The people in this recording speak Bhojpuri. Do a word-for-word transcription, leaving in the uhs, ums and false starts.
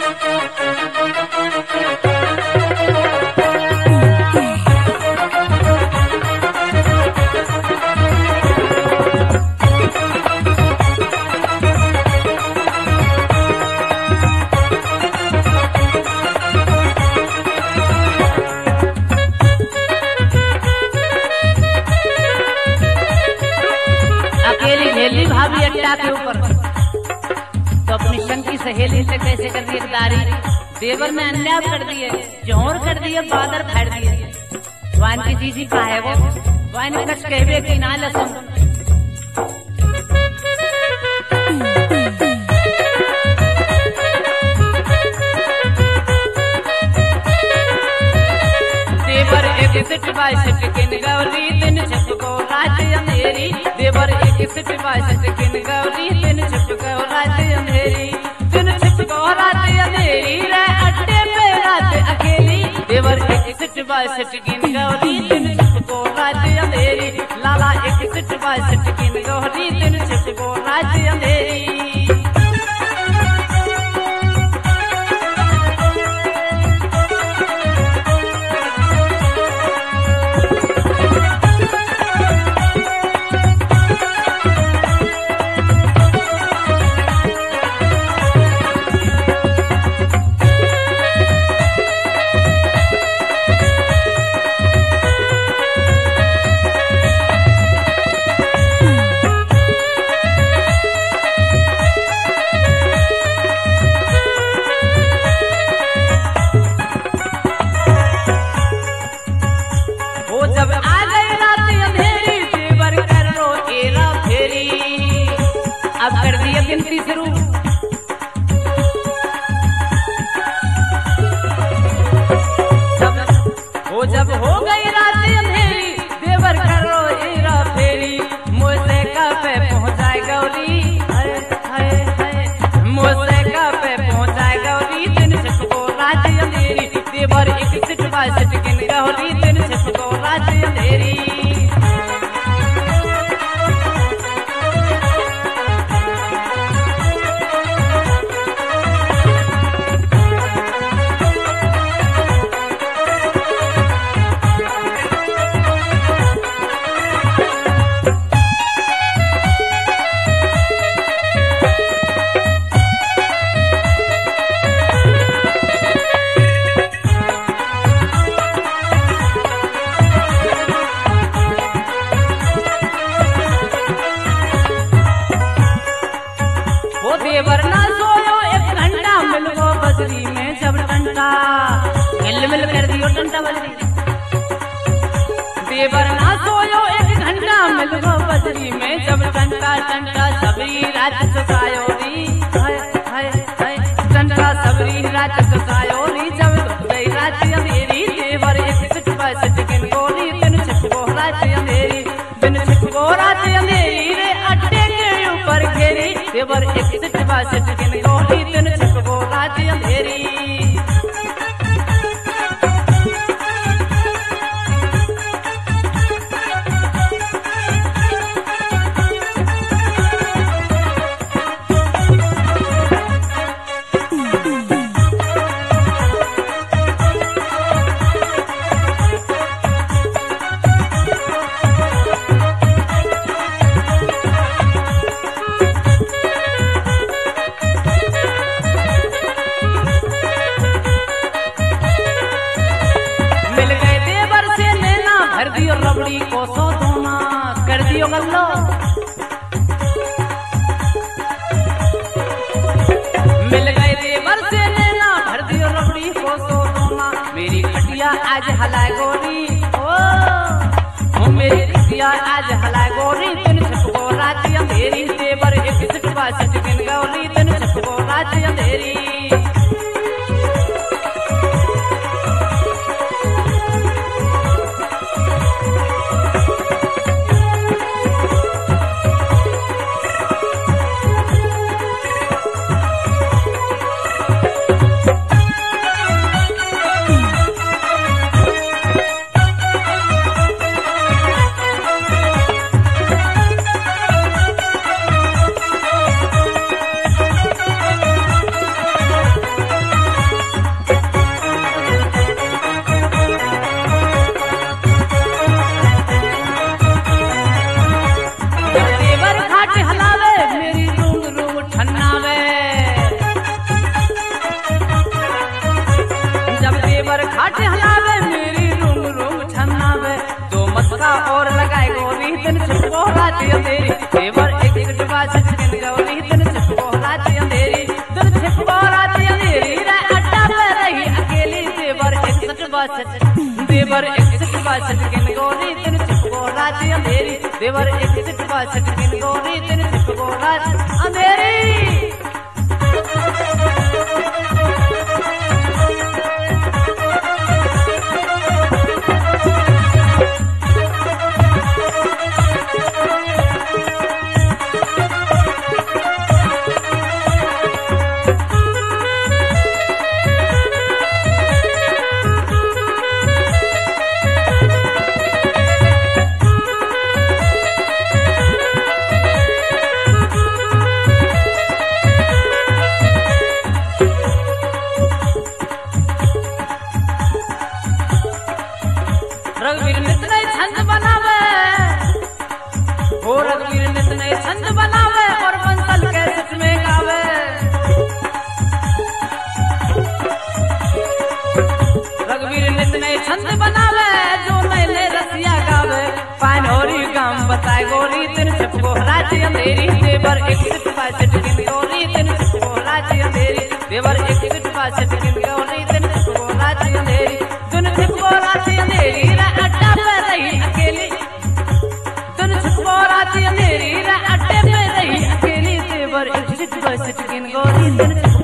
भाभी अड्डा के ऊपर तो अपनी संग की सहेली से कैसे कर दिए दारी, देवर में अन्याय कर दिए, जोर कर दिए, बादर फाड़ दिए। वान की चीजी का है वो वान कच कहवे की ना लसम। देवर एक सिट बाय सिट किन गौरी दिन छपको राज अंधेरी, देवर एक सिट बाय सिट किन गौरी दिन छपको राज अंधेरी, दिन छपको राज अंधेरी रे अड्डे पे रात अकेली, देवर एक सिट बाय सिट किन गौरी दिन छपको राज अंधेरी, लाला एक सिट बाय सिट किन गौरी दिन छपको राज अंधेरी। अब कर दिया गिनती शुरू, जब हो जब हो गई रात अंधेरी, देवर करो हेरा फेरी, मुझसे पे पहुंचाए गौरी, हाय हाय हाय मुझसे पे पहुंचाए गौरी, दिन छपको रात अंधेरी, देवर एक सिट बाय सिट किन गौरी दिन छपको रात अंधेरी। देवर ना सोयो एक घंटा, मिलो बजरी में जब टंटा, मिल मिल कर दियो टंटा बजरी। देवर ना सोयो एक घंटा, मिलो बजरी में जब टंटा, टंटा सबरी रात सतायो री, हाय हाय हाय टंटा सबरी रात सतायो री, जब गई रात अंधेरी, देवर एक सिट बाय सिट किन गोरी दिन छपको रात अंधेरी, दिन छपको रात अंधेरी रे अड्डे के ऊपर घेरी, देवर एक सिट बाय सिट किन गोरी दिन छपको रात अंधेरी। कर दियो रबड़ी को सो दोना, कर दियो गल्लो, मिल गए देवर से लेना, भर दियो रबड़ी को सो दोना, मेरी खटिया आज हलाए गोरी, ओ मेरी खटिया आज हलाए गोरी, दिन छपको रात अंधेरी, देवर एक सिट बाय सिट किन गौरी दिन छपको रात अंधेरी। सच देवर एक सिटवा सटकिन गोरी तिन छिपको रात अंधेरी देवर एक सिटवा सटकिन गोरी तिन छिपको रात अंधेरी। रघुवीर नित नए छंद बनावे हो रघुवीर नित नए छंद बनावे और बंसल कैसेट में गावे। रघुवीर नित नए छंद बनावे जो नए नए रसिया गावे पानोरी गाम बताए गोरी तिन छिपको रात अंधेरी देवर एक सिटवा सटकिन गोरी तिन छिपको रात अंधेरी देवर एक सिटवा सटकिन गोरी तिन छिपको रात अंधेरी तुन छिपको रात अंधेरी अड्डा पे रही अकेली तुन छिपको रात अंधेरी अड्डे पे रही अकेली देवर एक सिटवा सटकिन गोरी तिन